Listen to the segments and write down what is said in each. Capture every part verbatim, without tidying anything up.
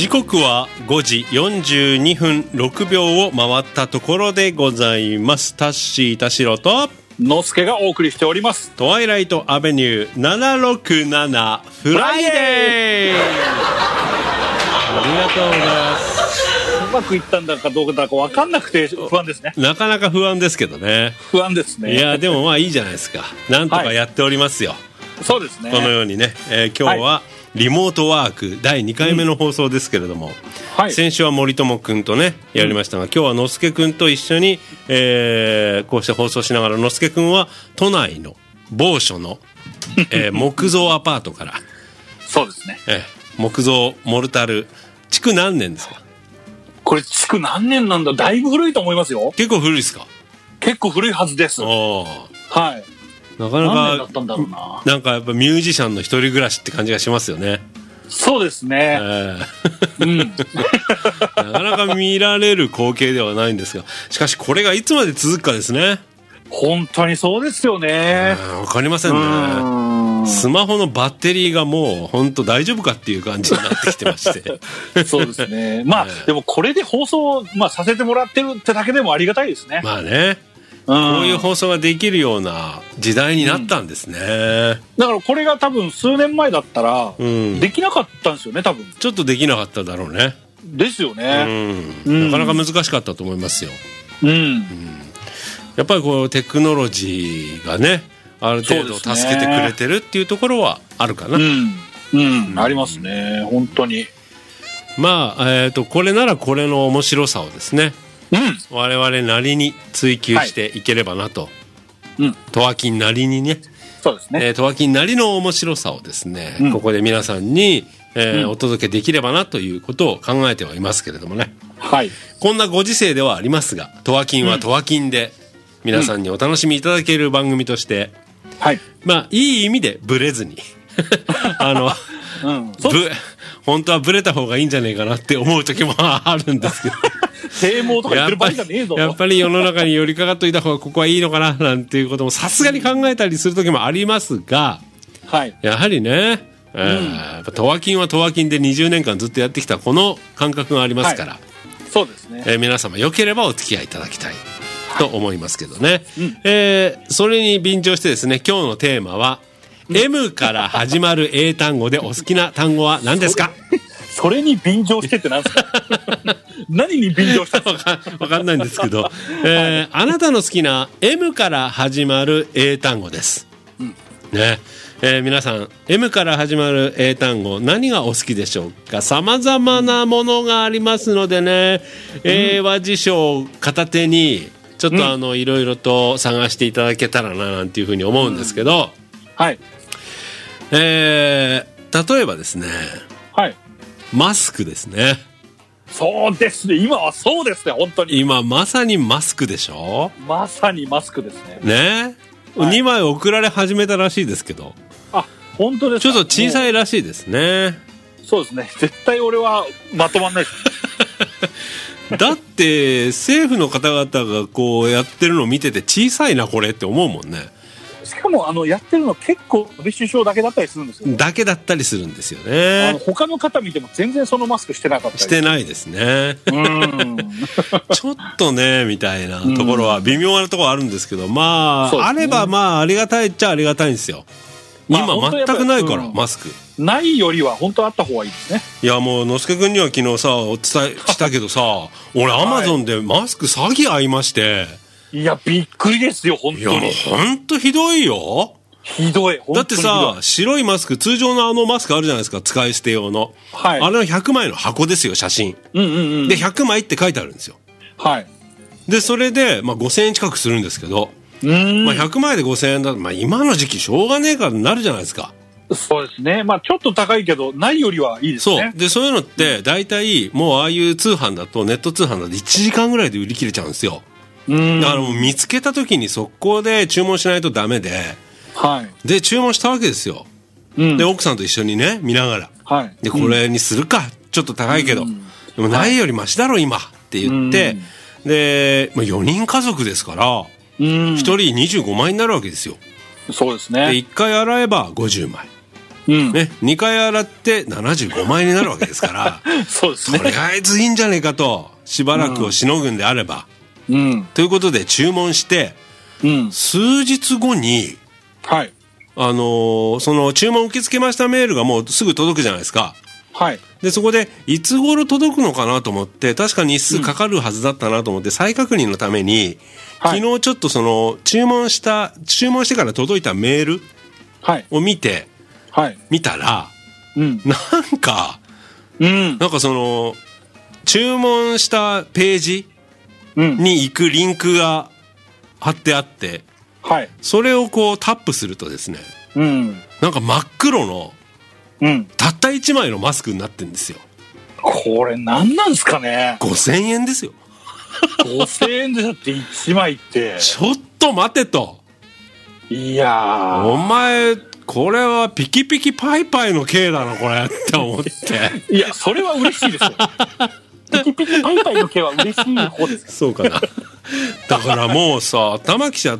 時刻はごじよんじゅうにふんろくびょうを回ったところでございます。タッシー田代とのすけがお送りしております。 トワイライトアベニューななろくななフライデー。ありがとうございます。 うまくいったんだかどうだか分かんなくて不安ですね。 なかなか不安ですけどね。 不安ですね。 いやでもまあいいじゃないですか。なんとかやっておりますよ、 はい、そうですね。 このようにね、えー、今日はリモートワークだいにかいめの放送ですけれども、うんはい、先週は森友くんとねやりましたが、うん、今日はのすけくんと一緒に、えー、こうして放送しながら、のすけくんは都内の某所の、えー、木造アパートからそうですね、 えー、木造モルタル築何年ですか？ これ築何年なんだ。だいぶ古いと思いますよ。 結構古いですか？ 結構古いはずです。 おはい。 なかなか何年だったんだろうな。 なんかやっぱミュージシャンの一人暮らしって感じがしますよね。 そうですね、 えーうん、 なかなか見られる光景ではないんですが、しかしこれがいつまで続くかですね。 本当にそうですよね。 わかりませんね。スマホのバッテリーがもう本当大丈夫かっていう感じになってきてましてそうですね。まあ、えー、でもこれで放送、まあ、させてもらってるってだけでもありがたいですね。 まあね、こういう放送ができるような時代になったんですね、うん、 だからこれが多分数年前だったらできなかったんですよね、多分。 ちょっとできなかっただろうね。 ですよね、 うん、なかなか難しかったと思いますよ、 うんうん、 やっぱりこうテクノロジーがねある程度助けてくれてるっていうところはあるかな。うん、うん、ありますね本当に。 まあ、えーと、これならこれの面白さをですね、うん、我々なりに追求していければなと、はい、トワキンなりにね、 そうですね、 えー、トワキンなりの面白さをですね、うん、ここで皆さんに、えーうん、お届けできればなということを考えてはいますけれどもね、はい、こんなご時世ではありますが、トワキンはトワキンで皆さんにお楽しみいただける番組として、うん、はい、まあいい意味でブレずにあの、うん、ぶ本当はブレた方がいいんじゃないかなって思う時もあるんですけど啓蒙とか言ってる場合じゃねえぞ。 やっぱり世の中に寄りかかっといた方がここはいいのかななんていうこともさすがに考えたりする時もありますが、はい、やはりね、えー、トワキンはトワキンでにじゅうねんかんずっとやってきたこの感覚がありますから、はい、 そうですね、 えー、皆様よければお付き合いいただきたいと思いますけどね、はい、うん、えー、それに便乗してですね、今日のテーマは、うん、M から始まる英単語でお好きな単語は何ですか？ それに便乗してって何ですか？何に便乗したのか分かんないんですけど、えー、あなたの好きな M から始まる英単語です、うん、ね、えー、皆さん M から始まる英単語何がお好きでしょうか？さまざまなものがありますのでね、うん、英和辞書を片手にちょっとあの、うん、いろいろと探していただけたらななんていうふうに思うんですけど、うん、はい、えー、例えばですね、はい、マスクですね。 そうですね、今はそうですね、本当に今まさにマスクでしょ。 まさにマスクですね。 ね、はい、にまい送られ始めたらしいですけど。 あ、本当ですか。 ちょっと小さいらしいですね。 そうですね、絶対俺はまとまんないですだって政府の方々がこうやってるのを見てて小さいなこれって思うもんね。 しかもあのやってるの結構安倍首相だけだったりするんですよね。 だけだったりするんですよね。 あの他の方見ても全然そのマスクしてなかったりしてないですね。うんちょっとねみたいなところは微妙なところあるんですけど、まあ、ね、あればまあありがたいっちゃありがたいんですよ。今、まあ、全くないから、うん、マスクないよりは本当あった方がいいですね。 いやもうのすけくんには昨日さお伝えしたけどさ俺アマゾンでマスク詐欺合いまして、 いやびっくりですよ本当に。いやもう本当ひどいよ。 ひどい。本当にひどい。 だってさ白いマスク、通常のあのマスクあるじゃないですか、使い捨て用の、はい、あれのひゃくまいの箱ですよ写真、うんうんうん、でひゃくまいって書いてあるんですよ。はい。でそれで、まあ、ごせんえん近くするんですけど、うーん、まあ、ひゃくまいでごせんえんだと、まあ、今の時期しょうがねえからなるじゃないですか。 そうですね、まあちょっと高いけどないよりはいいですね。 そうで、そういうのって大体もうああいう通販だとネット通販だといちじかんぐらいで売り切れちゃうんですよ。うん、だからもう見つけた時に速攻で注文しないとダメで、はい、で注文したわけですよ、うん、で奥さんと一緒にね見ながら、はい、でこれにするか、うん、ちょっと高いけど、うん、でもないよりマシだろ今って言って、うん、で、まあ、よにん家族ですから、うん、ひとりにじゅうごまいになるわけですよ。 そうですね。 でいっかい洗えばごじゅうまいうんね、にかい洗ってななじゅうごまんえんになるわけですからそうですね。 とりあえずいいんじゃねえかと、しばらくをしのぐんであれば、 うん。 ということで注文して、 うん。 数日後に、 はい。 あのーその注文受け付けましたメールがもうすぐ届くじゃないですか。 はい。 でそこでいつ頃届くのかなと思って、確か日数かかるはずだったなと思って再確認のために、 はい昨日ちょっとその注文した注文してから届いたメールはい。 を見てはい。 見たら、 うん。 なんかうん。 なんかその注文したページうん。 に行くリンクが貼ってあって、 はい。 それをこうタップするとですね、 うん。 なんか真っ黒のうん。 たったいちまいのマスクになってるんですよ。 これ何なんですかね。 ごせんえんですよ。 ごせんえんでだっていちまいって。 ちょっと待てと。 いやー。 お前これはピキピキパイパイの刑だなこれって思って。 いや、それは嬉しいですよ。ピキピキパイパイの毛は嬉しい方ですか。 そうかな。だからもうさ頭きちゃって、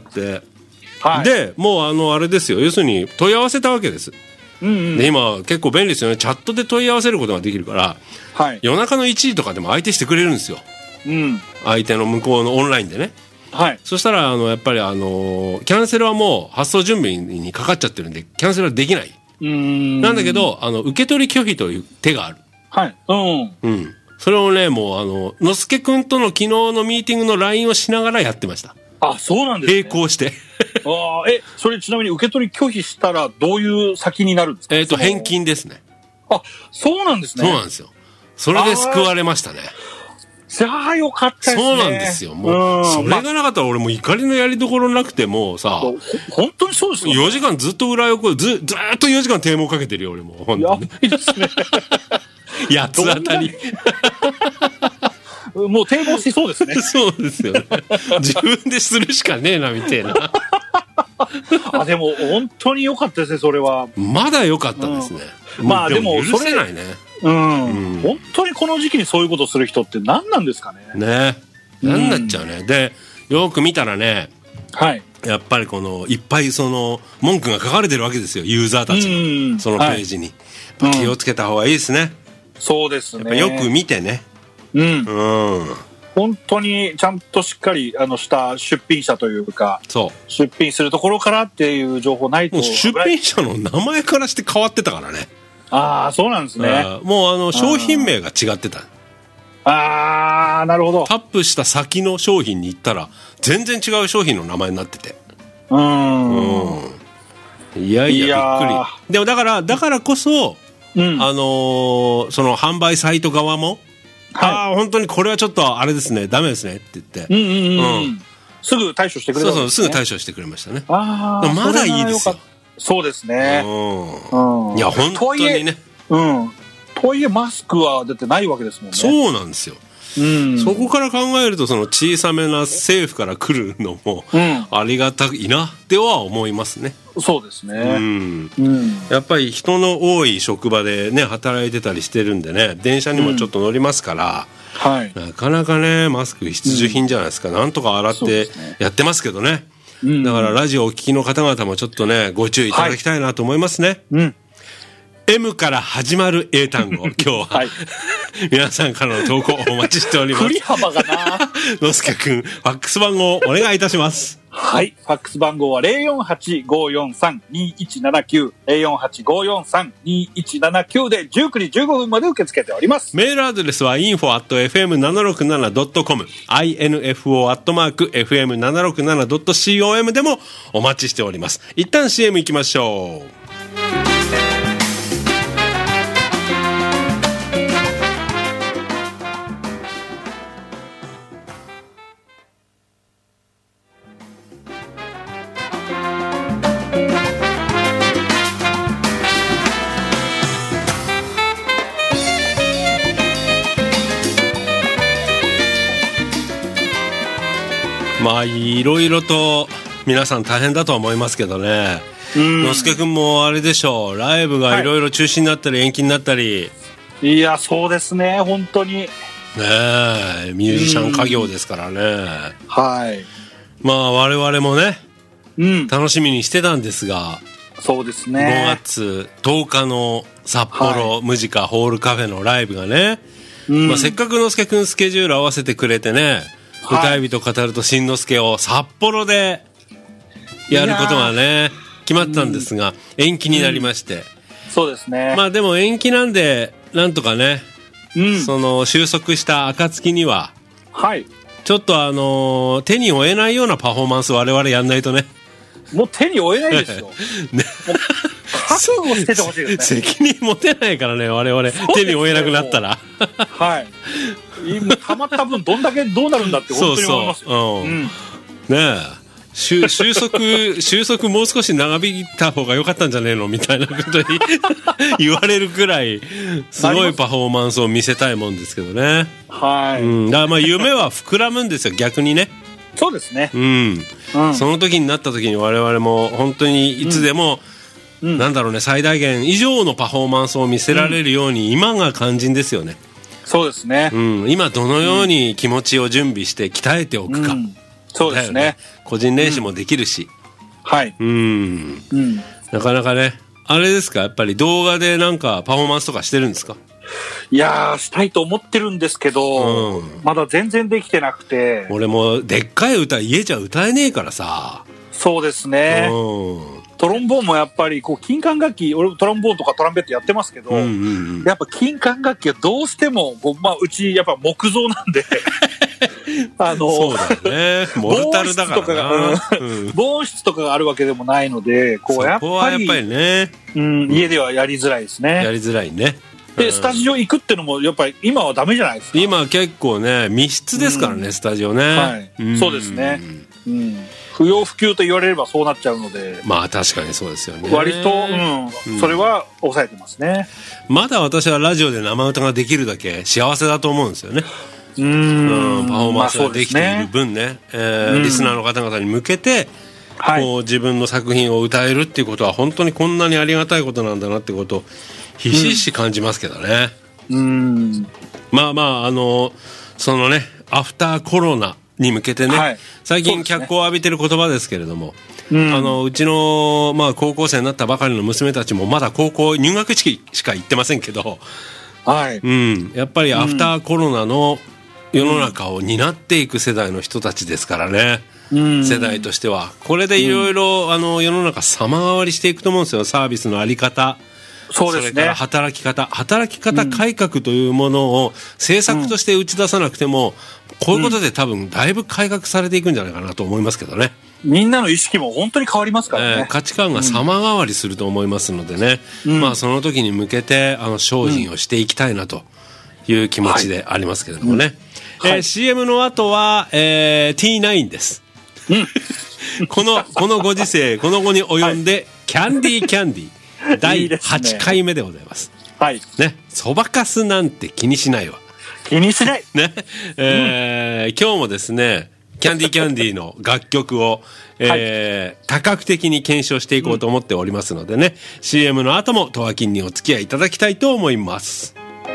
はい。 でもうあのあれですよ、要するに問い合わせたわけです。 うんうん。 で今結構便利ですよね、チャットで問い合わせることができるから、 はい。 夜中のいちじとかでも相手してくれるんですよ、 うん。 相手の向こうのオンラインでね。 はい。 そしたらあのやっぱりあのキャンセルはもう発送準備にかかっちゃってるんでキャンセルはできない。 うーん。 なんだけどあの受け取り拒否という手がある。 はい。うん。 うん。それをねもうあののすけくんとの昨日のミーティングの ライン をしながらやってました。 あ、そうなんですね。 並行してああ、え、それちなみに受け取り拒否したらどういう先になるんですか。 えっとその返。金ですね。 あ、そうなんですね。 そうなんですよ。それで救われましたね。 じゃあよかったですね。 そうなんですよ。もうそれまあがなかったら俺もう怒りのやりどころなくて、もうさほ本当にそうですよ、ね。 よじかんずっと裏横ずずーっとよじかん堤防かけてるよ俺もう本や当にばいですね。 八つ当たりもう堤防しそうですね。 そうですよね。自分でするしかねえなみたいな。 あ、でも本当に良かったですね、それは。 まだ良かったですね。 うんまあでも許せないね。 うん、 うん本当にこの時期にそういうことをする人って何なんですかね。 ね。なんなっちゃうね。でよく見たらね、 はい。 やっぱりこのいっぱいその文句が書かれてるわけですよ、ユーザーたちうんがそのページに、やっぱ気をつけた方がいいですね。 そうですね。 やっぱよく見てね。 うん。 うん。 本当にちゃんとしっかりあのした出品者というか、 そ出品するところからっていう情報ないうともう出品者の名前からして変わってたからね。 ああ、そうなんですね。 うんもうあの商品名が違ってた。 ああ、なるほど。 タップした先の商品に行ったら全然違う商品の名前になってて、 うーん。 うんいやいいややびっーくり。でもだからだからこそ、 うん。 あのーその販売サイト側も、 はああ本当にこれはちょっとあれですね、ダメですねって言って、 い。うんうんうん。 うんすぐ対処してくれそうそうたんですね。 すぐ対処してくれましたね。 ああ、 でもまだいいですよそれは良かった。そうですね。 うんうん。 いや本当にね、 うん。とはいえマスクはだってないわけですもんね。 そうなんですよ。 うん。 そこから考えるとその小さめな政府から来るのもうんありがたいなっては思いますね。 そうですうね。 ん、 うん。 やっぱり人の多い職場でね働いてたりしてるんでね、電車にもちょっと乗りますから、 はい。 なかなかねマスク必需品じゃないですか、なんとか洗ってそうですねやってますけどね、 うんだからラジオをお聞きの方々もちょっとねご注意いただきたいなと思いますね、 うん。 M から始まる英単語今日は、 はい。 皆さんからの投稿お待ちしております振り幅がな。 のすけくんファックス番号お願いいたしますはい。ファックス番号は ゼロよんはち ごよんさん にいちななきゅう ゼロよんはち ごよんさん にいちななきゅうでじゅうくじじゅうごふんまで受け付けております。 メールアドレスは インフォ アット エフエムななろくなな ドットコム インフォ アットマーク エフエムななろくなな ドットコム でもお待ちしております。一旦 シーエム 行きましょう。まあいろいろと皆さん大変だとは思いますけどね、 うんのすけくんもあれでしょう、ライブがいろいろ中止になったり延期になったり、 いや、そうですね。本当に。 ねえミュージシャン家業ですからね、 はい。 まあ我々もねうん。 楽しみにしてたんですが、 そうですごね。 がつとおかの札幌、はい、ムジカホールカフェのライブがね、うんまあ、せっかくのすけくんスケジュール合わせてくれてね、はい、歌い人語るとしんのすけを札幌でやることがね決まったんですが、うん、延期になりまして、うん、 そうですね。 まあでも延期なんでなんとかね、うん、その収束した暁には、はい、ちょっとあのー、手に負えないようなパフォーマンスを我々やんないとね。 もう手に負えないですよ。ね、覚悟しててほしいですね。 責任持てないからね、我々、ね、手に負えなくなったら。 はい。今溜まった分どんだけどうなるんだって本当に思いますよ。 そうそう、うん、ねえ。収束、収束もう少し長引いた方が良かったんじゃねえのみたいなことに言われるくらいすごいパフォーマンスを見せたいもんですけどね。 はい、 うん、だからまあ夢は膨らむんですよ、逆にね。 そうですね、 うんうん、その時になった時に我々も本当にいつでも、うん、なんだろうね、最大限以上のパフォーマンスを見せられるように今が肝心ですよね。 そうですね、 うん、今どのように気持ちを準備して鍛えておくか、うん、 そうですね、 個人練習もできるし、うん、 はい、 うん、うん、なかなかね。あれですか、やっぱり動画でなんかパフォーマンスとかしてるんですか？ いやー、したいと思ってるんですけど、うん、まだ全然できてなくて。 俺もでっかい歌家じゃ歌えねえからさ。 そうですね、うん、トロンボーンもやっぱりこう金管楽器、俺トロンボーンとかトランペットやってますけど、うんうんうん、やっぱ金管楽器はどうしてもこう、まあ、うちやっぱ木造なんであのそうだよね、モルタルだからな、 防音室とかがあるわけでもないので、こうやっぱり、そこはやっぱりね、うん、家ではやりづらいですね。 やりづらいね。 でスタジオ行くってのもやっぱり今はダメじゃないですか。 今結構ね密室ですからね、うん、スタジオね、はい、 うん、そうですね、うん、不要不急と言われればそうなっちゃうので、 まあ確かにそうですよね。 割と、うんうん、それは抑えてますね。 まだ私はラジオで生歌ができるだけ幸せだと思うんですよね。 うーん、 うん、パフォーマンスができている分ね、まあね、えーうん、リスナーの方々に向けてはい、 こう自分の作品を歌えるっていうことは本当にこんなにありがたいことなんだなってことをひしひし感じますけどね、 うん、うんまあまああのそのねアフターコロナに向けてね、はい、最近脚光を浴びてる言葉ですけれども、う、ね、あのうちの、まあ、高校生になったばかりの娘たちもまだ高校入学式しか行ってませんけど、 はい、 うん、やっぱりアフターコロナの世の中を担っていく世代の人たちですからね、うん、世代としてはこれでいろいろ世の中様変わりしていくと思うんですよ。サービスのあり方、 そうですね、 それから働き方働き方改革というものを政策として打ち出さなくても、うん、こういうことで多分だいぶ改革されていくんじゃないかなと思いますけどね。 みんなの意識も本当に変わりますからね、 えー、価値観が様変わりすると思いますのでね、うん、まあその時に向けてあの精進をしていきたいなという気持ちでありますけれどもね、はい、えーはい、シーエム の後は、えー、ティーナイン です、うん、このこのご時世この後に及んで、はい、キャンディーキャンディーだいはちかいめでございます。 はいね、そばかすなんて気にしないわ。 気にしないね、えーうん、今日もですねキャンディーキャンディーの楽曲を、えーはい、多角的に検証していこうと思っておりますのでね、うん、シーエム の後もトワキンにお付き合いいただきたいと思います。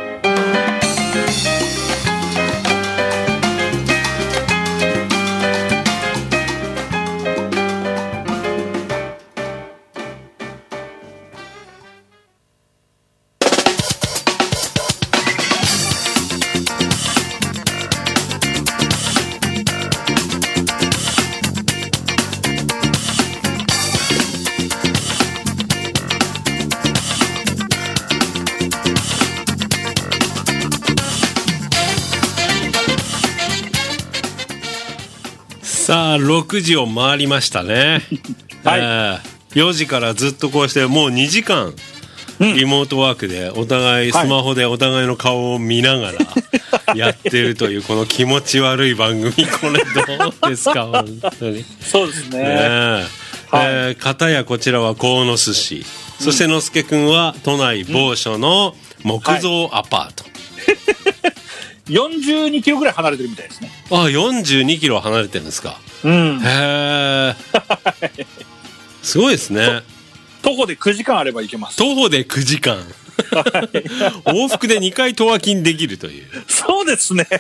さあろくじを回りましたね、はい、えー、よじからずっとこうしてもうにじかんリモートワークでお互いスマホでお互いの顔を見ながらやってるというこの気持ち悪い番組、これどうですか本当に。 そうですね、 ねえ、はい、えー、片やこちらは鴻巣市、そしてのすけくんは都内某所の木造アパート、 うん、よんじゅうにキロぐらい離れてるみたいですね。 あ、よんじゅうにキロ離れてるんですか。 うん、 へえすごいですね。 徒歩でくじかんあれば行けます。 徒歩でくじかん往復でにかいトワキンできるという。 そうですね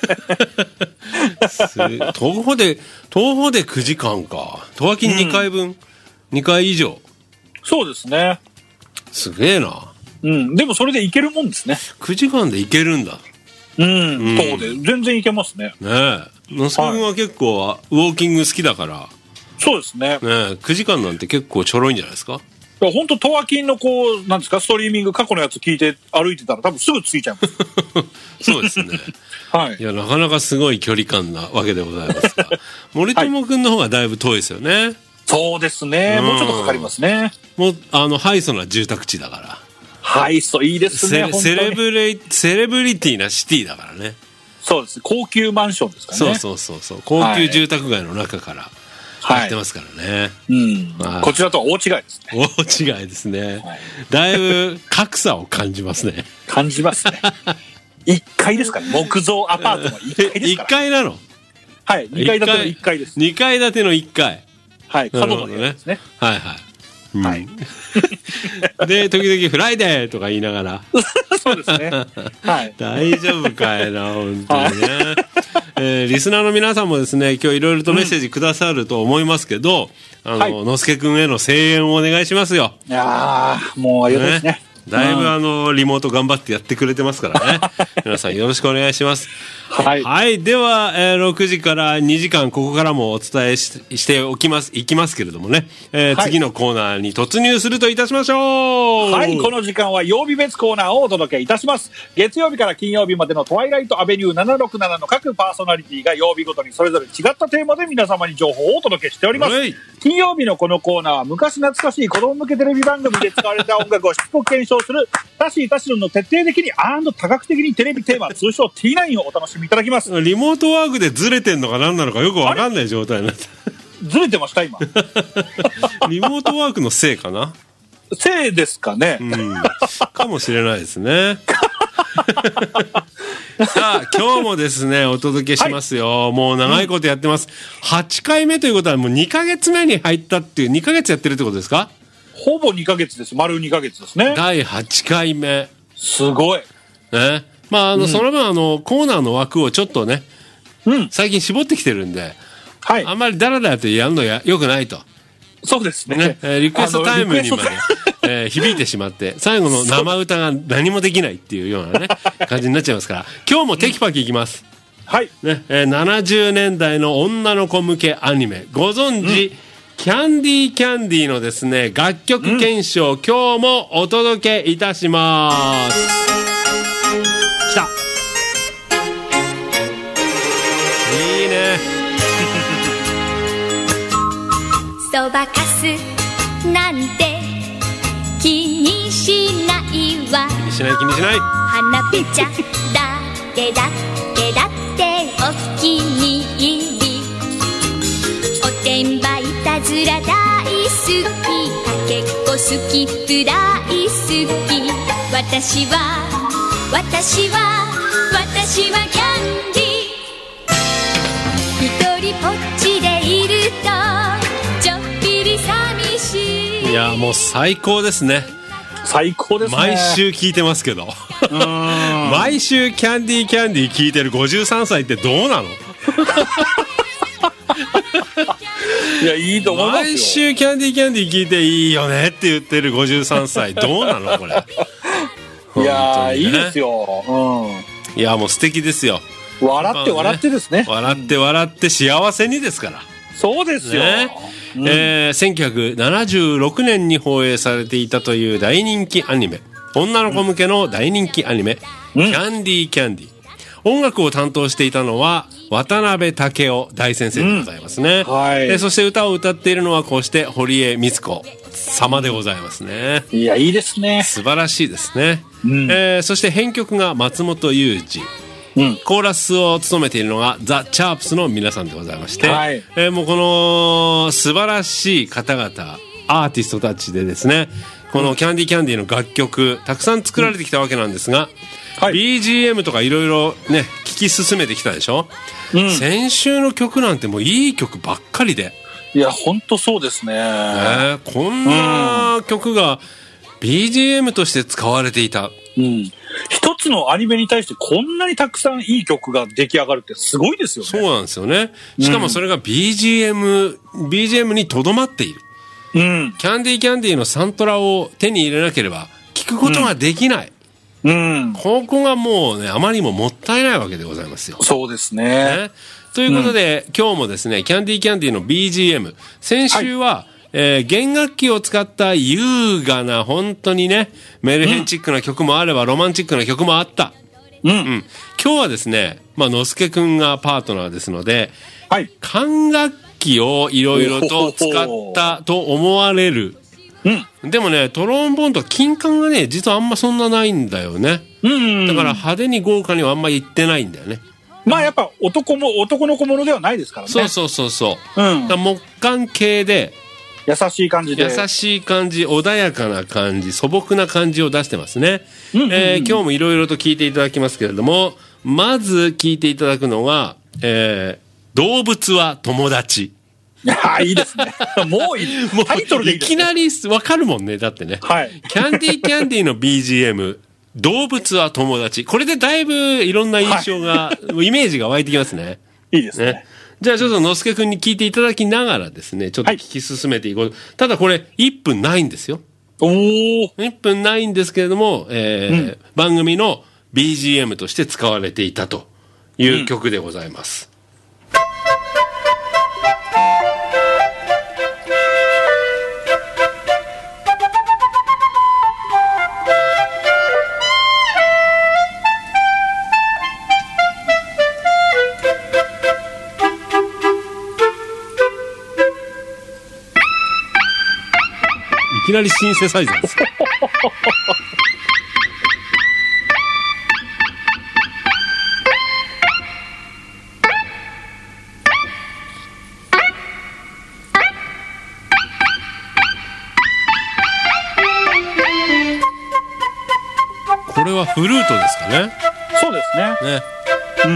徒歩で徒歩でくじかんか。トワキンにかいぶん、うん、にかい以上。 そうですね。 すげえな。 うん。でもそれでいけるもんですね。 くじかんでいけるんだ。 うん。うん、そうで全然いけますね。 ねえ。のすけ君は結構ウォーキング好きだから。 そうですね。 ねえ、くじかんなんて結構ちょろいんじゃないですか。 本当トワキンのこうなんですかストリーミング過去のやつ聞いて歩いてたら多分すぐついちゃいます。 そうですね。 はい。 いやなかなかすごい距離感なわけでございますが、森友君の方がだいぶ遠いですよね。はい、 そうですね。もうちょっとかかりますね。 もうあのハイソな住宅地だから。 ハイソいいですね。 セ, セレブレセレブリティなシティだからね。 そうです。高級マンションですからね。 そうそうそうそう。高級住宅街の中から。はいやってますからね、 うんはい、こちらとは大違いですね。 大違いですね、はい、だいぶ格差を感じますね。 感じますね。いっかいですから、木造アパートのいっかいですから。いっかいなの。 はい、にかい建てのいっかいです。 にかい建てのいっかい。 はい、角の部屋ですね。 はいはい。うん、はい。で時々フライデーとか言いながら。 そうですね。はい。 大丈夫かいな本当にね。はいえー、リスナーの皆さんもですね今日いろいろとメッセージくださると思いますけど、うん、あの、はい、のすけくんへの声援をお願いしますよ。 いやーもうありがたいですね。ねだいぶあのリモート頑張ってやってくれてますからね。皆さんよろしくお願いします。はい、はい、では、えー、ろくじからにじかんここからもお伝え し, しておきますいきますけれどもね、えーはい、次のコーナーに突入するといたしましょう。 はい、この時間は曜日別コーナーをお届けいたします。月曜日から金曜日までのトワイライトアベニューななろくななの各パーソナリティが曜日ごとにそれぞれ違ったテーマで皆様に情報をお届けしております。金曜日のこのコーナーは昔懐かしい子供向けテレビ番組で使われた音楽をしつこく検証する多シー多シロンの徹底的にアンド多角的にテレビテーマ通称 ティーナイン をお楽しみいただきます。 リモートワークでずれてんのか何なのかよく分かんない状態になってずれてました今。 リモートワークのせいかな。 せいですかね、 うん、かもしれないですね。さあ今日もですねお届けしますよ、はい、もう長いことやってます、うん、はちかいめということはもうにかげつめに入ったっていうにかげつやってるってことですか。 ほぼにかげつです。丸にかげつですね。 だいはちかいめすごいね。まああの、うん、その分あのコーナーの枠をちょっとね、うん、最近絞ってきてるんで、はい、あんまりダラダラとやるのやよくないと。 そうですね。ねえー、リクエストタイムにまで、えー、響いてしまって最後の生歌が何もできないっていうようなね感じになっちゃいますから今日もテキパキいきます、 うん、はい、 ねえー、ななじゅうねんだいの女の子向けアニメご存知、うん、キャンディーキャンディーのですね楽曲検証、うん、今日もお届けいたします。きたいいね。 そばかすなんて気にしないわ。 気にしない気にしない。 花ぺちゃだってだってだってお気に入り。おてんばいたずら大好き。かけっこ好きプ大好き。私は私は私はキャンディー。一人ぽっちでいるとちょっぴり寂しい。 いやもう最高ですね。 最高ですね。 毎週聞いてますけど毎週キャンディーキャンディー聞いてるごじゅうさんさいってどうなの。 いやいいと思いますよ。 毎週キャンディーキャンディー聞いていいよねって言ってるごじゅうさんさいどうなのこれ。 いや、ね、いいですよ、 うん、いやもう素敵ですよ。 笑って笑ってですね、 ね、笑って笑って幸せにですから。 そうですよ、ね、 うん、えー、せんきゅうひゃくななじゅうろくねんに放映されていたという大人気アニメ、女の子向けの大人気アニメ、うん、キャンディーキャンディー。音楽を担当していたのは渡辺武雄大先生でございますね、うん、はい、でそして歌を歌っているのはこうして堀江光子様でございますね。 いやいいですね。 素晴らしいですね、うん、えー、そして編曲が松本裕二、うん、コーラスを務めているのがザ・チャープスの皆さんでございまして、はい、えー、もうこの素晴らしい方々アーティストたちでですねこのキャンディーキャンディーの楽曲たくさん作られてきたわけなんですが、はい、ビージーエム とかいろいろね聞き進めてきたでしょ、うん、先週の曲なんてもういい曲ばっかりで。 いや本当そうですね、えー、こんな曲が ビージーエム として使われていた、 うん、一つのアニメに対してこんなにたくさんいい曲が出来上がるってすごいですよね。 そうなんですよね。しかもそれが ビージーエム、うん、ビージーエム にとどまっている。 うん、 キャンディーキャンディーのサントラを手に入れなければ聞くことができない、 うんうん、 ここがもうねあまりにももったいないわけでございますよ。 そうですね。 ねということで、うん、今日もですねキャンディーキャンディーの ビージーエム、 先週は、はい、えー、弦楽器を使った優雅な本当にねメルヘンチックな曲もあれば、うん、ロマンチックな曲もあった、うんうん、今日はですね、まあ、のすけくんがパートナーですので、はい、管楽器をいろいろと使ったと思われる、うん、でもねトロンボーンと金管がね実はあんまそんなないんだよね、うんうんうん、だから派手に豪華にはあんまりいってないんだよね。 まあやっぱ男も男の小物ではないですからね。 そうそうそうそう、うん、だ木管系で優しい感じで優しい感じ、穏やかな感じ、素朴な感じを出してますね、うんうんうん、えー、今日もいろいろと聞いていただきますけれども、まず聞いていただくのが、えー、動物は友達。 いやいいですね。もういい。もうタイトルでいいですね。 いきなりわかるもんね。だってね。はい。キャンディーキャンディーの ビージーエム、動物は友達。これでだいぶいろんな印象が、はい、イメージが湧いてきますね。 いいですね。ね、 じゃあちょっとのすけくんに聞いていただきながらですね、ちょっと聞き進めていこう。はい、ただこれいっぷんないんですよ。 おー。 いっぷんないんですけれども、えーうん、番組の ビージーエム として使われていたという曲でございます。うんいきなりシンセサイザーです。これはフルートですかね。 そうですね。ね。うん。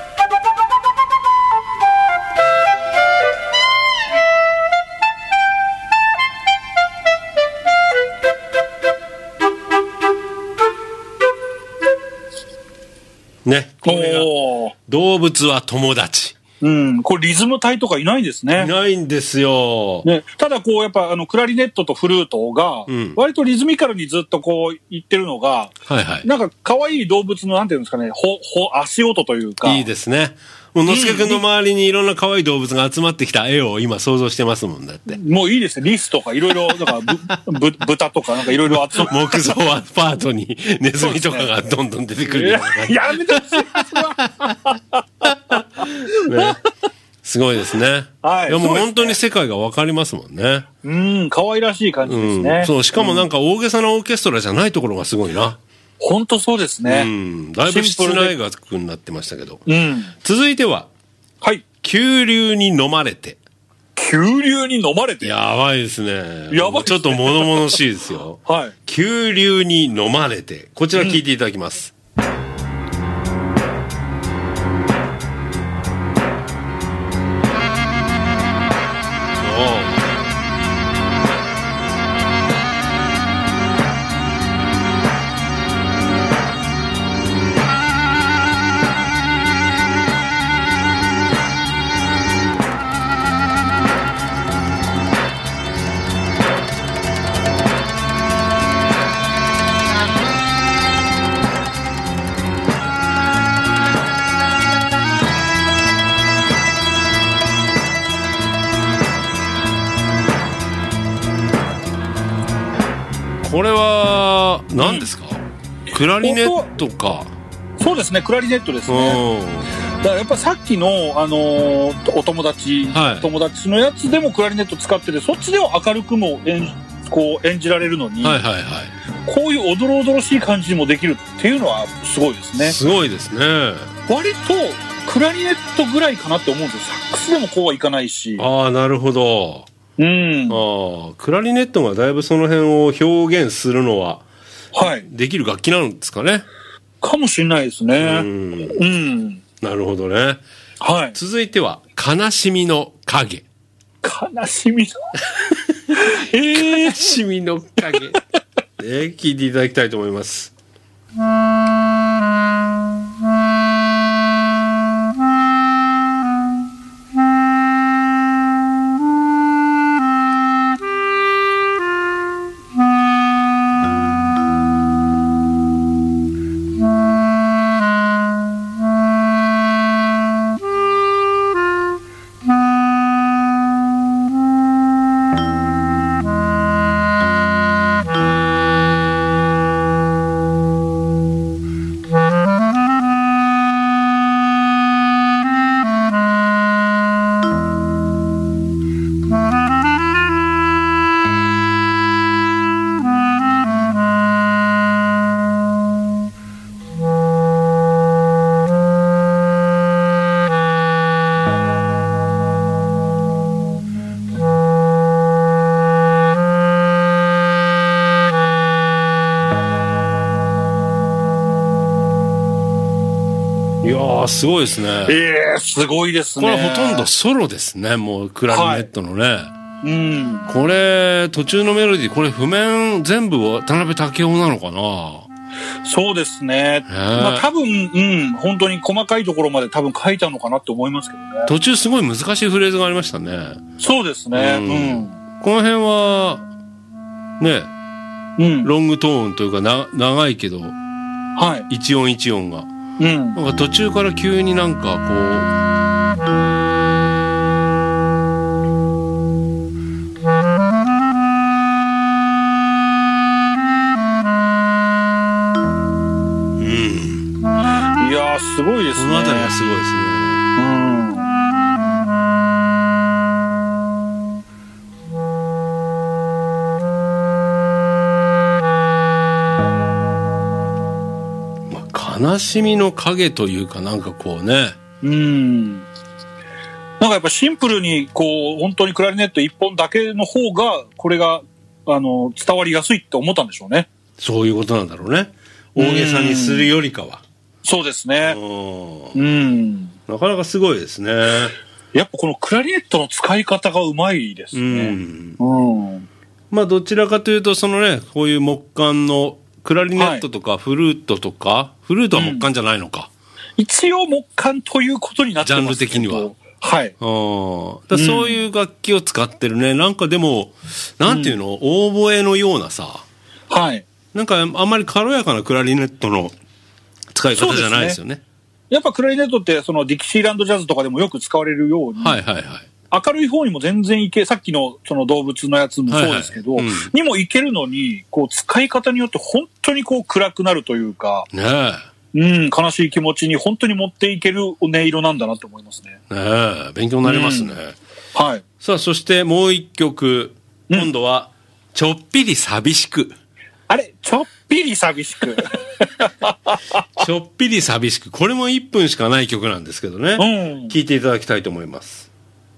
ね、これが動物は友達。 うん、これリズム隊とかいないですね。 いないんですよ。 ね、ただこうやっぱあのクラリネットとフルートが割とリズミカルにずっとこう言ってるのが、はいはい、なんか可愛い動物のなんていうんですかね、ほほ足音というか。 いいですね。もうのすけくんの周りにいろんな可愛い動物が集まってきた絵を今想像してますもんだって。 もういいですね。リスとかいろいろなんかぶぶ豚とかなんかいろいろ集ま木造アパートにネズミとかがどんどん出てくるような。やめてほしい。 ね、すごいですね。はい。いやもう本当に世界がわかりますもんね。 うん、可愛らしい感じですね。 うん、そう、しかもなんか大げさなオーケストラじゃないところがすごいな。 本当そうですね。 うん。だいぶ室内楽になってましたけど。うん。続いては、 はい。 急流に飲まれて。 急流に飲まれてやばいですね。 やばい。 ちょっと物々しいですよ。 はい。 急流に飲まれて。こちら聞いていただきます。うんこれは何ですか、うん、クラリネットか。 そうですね、クラリネットですね。だからやっぱさっきの、あのー、お友達、はい、友達のやつでもクラリネット使ってて、そっちでは明るくも演こう演じられるのに、はいはいはい、こういうおどろおどろしい感じにもできるっていうのはすごいですね。 すごいですね。 割とクラリネットぐらいかなって思うんですよ。サックスでもこうはいかないし。 ああ、なるほど。うん、あクラリネットがだいぶその辺を表現するのは、はい、できる楽器なんですかね。 かもしれないですね。うん、うん、 なるほどね。はい。続いては悲しみの影。 悲しみの、 えー、悲しみの影。えー、聞いていただきたいと思います。 あ、すごいですね。 ええー、すごいですね。 これほとんどソロですね、もうクラリネットのね。はい、 うん。 これ、途中のメロディー、これ譜面全部渡辺武雄なのかな。 そうですね。まあ多分、うん、本当に細かいところまで多分書いたのかなって思いますけどね。 途中すごい難しいフレーズがありましたね。 そうですね。うん。うん、 この辺は、ね、うん、ロングトーンというかな長いけど、はい、一音一音が、うん、なんか途中から急になんかこう。 すごいですね。 この辺りはすごいですね。うん。まあ、悲しみの影というかなんかこうね。 うん。なんかやっぱシンプルにこう本当にクラリネット一本だけの方がこれがあの伝わりやすいって思ったんでしょうね。 そういうことなんだろうね。大げさにするよりかは。 そうですね。うん。 なかなかすごいですね。 やっぱこのクラリネットの使い方がうまいですね。うん。うん、 まあどちらかというとそのね、こういう木管のクラリネットとかフルートとか、はい、フルートは木管じゃないのか。 うん、一応木管ということになってますけど。 ジャンル的には。 はい。 あだそういう楽器を使ってるね。なんかでも、なんていうの、うん、オーボエのようなさ。 はい。 なんかあんまり軽やかなクラリネットの使い方じゃないですよ ね, ねやっぱクラリネットってそのディキシーランドジャズとかでもよく使われるように、 はいはいはい、 明るい方にも全然いけ、さっきのその動物のやつもそうですけど、はいはいうん、にもいけるのにこう使い方によって本当にこう暗くなるというか、 ねえ、うん、悲しい気持ちに本当に持っていける音色なんだなと思いますね。 ねえ、勉強になりますね、 うん、はい。 さあそしてもう一曲、今度はちょっぴり寂しく、 あれちょっぴり寂しくちょっぴり寂しく、これもいっぷんしかない曲なんですけどね、うん、聴いていただきたいと思います。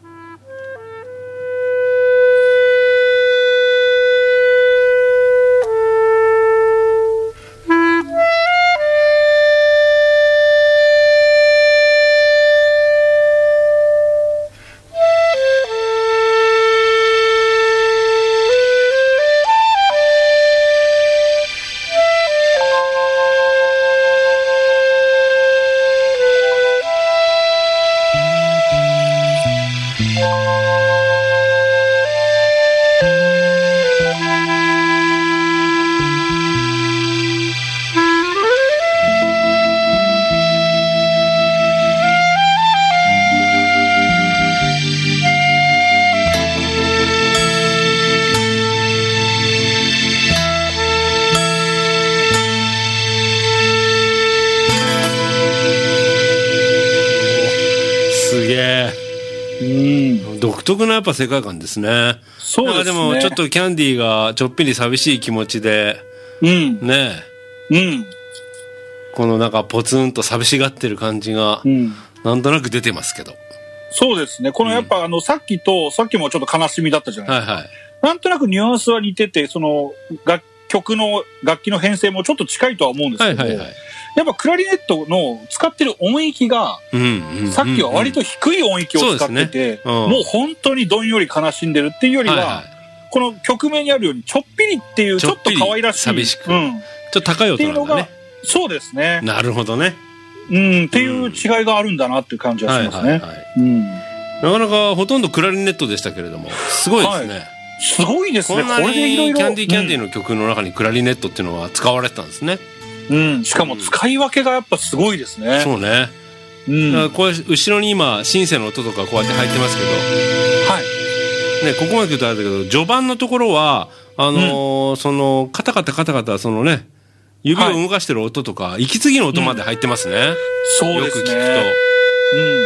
独特なやっぱ世界観ですね。 そうですね。 でもちょっとキャンディーがちょっぴり寂しい気持ちで、うん、ねえ、うん、 このなんかポツンと寂しがってる感じが、うん、なんとなく出てますけど。 そうですね。このやっぱ、うん、あのさっきとさっきもちょっと悲しみだったじゃないですか。はいはい。なんとなくニュアンスは似てて、その楽曲の楽器の編成もちょっと近いとは思うんですけど。はいはいはい。やっぱクラリネットの使ってる音域が、うんうんうん、さっきは割と低い音域を使ってて、ねうん、もう本当にどんより悲しんでるっていうよりは、はいはい、この曲名にあるようにちょっぴりっていうちょっと可愛らしい、 寂しく、うん、ちょっと高い音なんだね。 そうですね。 なるほどね。 うん、っていう違いがあるんだなっていう感じがしますね。はいはいはい、うん、 なかなかほとんどクラリネットでしたけれども、すごいですね。はい、 すごいですね。 こんなにキャンディーキャンディーの曲の中にクラリネットっていうのは使われてたんですね。 うん、しかも使い分けがやっぱすごいですね。 そうね。うん、だからこれ後ろに今シンセの音とかこうやって入ってますけど、はい。ね、ここまで言うとあれだけど、序盤のところはあのーうん、そのカタカタカタカタそのね指を動かしてる音とか、はい、息継ぎの音まで入ってますね。うん、 そうですね。よく聞くと。うん。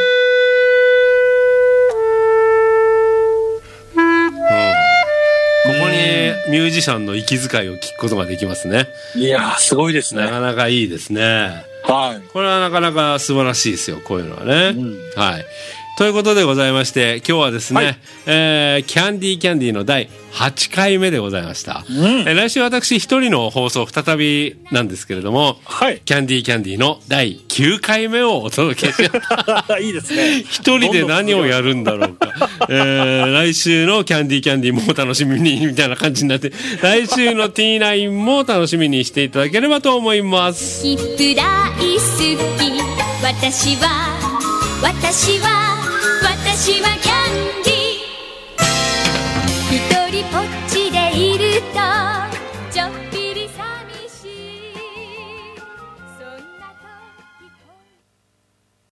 ここにミュージシャンの息遣いを聞くことができますね。 いやーすごいですね。 なかなかいいですね。 はい。 これはなかなか素晴らしいですよ、こういうのはね。うん、はい。 ということでございまして今日はですね、はい、えー、キャンディーキャンディーのだいはちかいめでございました、うん、えー、来週私一人の放送再びなんですけれども、はい、キャンディーキャンディーのだいきゅうかいめをお届けしよういいですね。 一人で何をやるんだろうかえー、来週のキャンディーキャンディーもお楽しみにみたいな感じになって、来週の ティーナイン も楽しみにしていただければと思います。 ヒップ大好き、私は私は私はキャンディー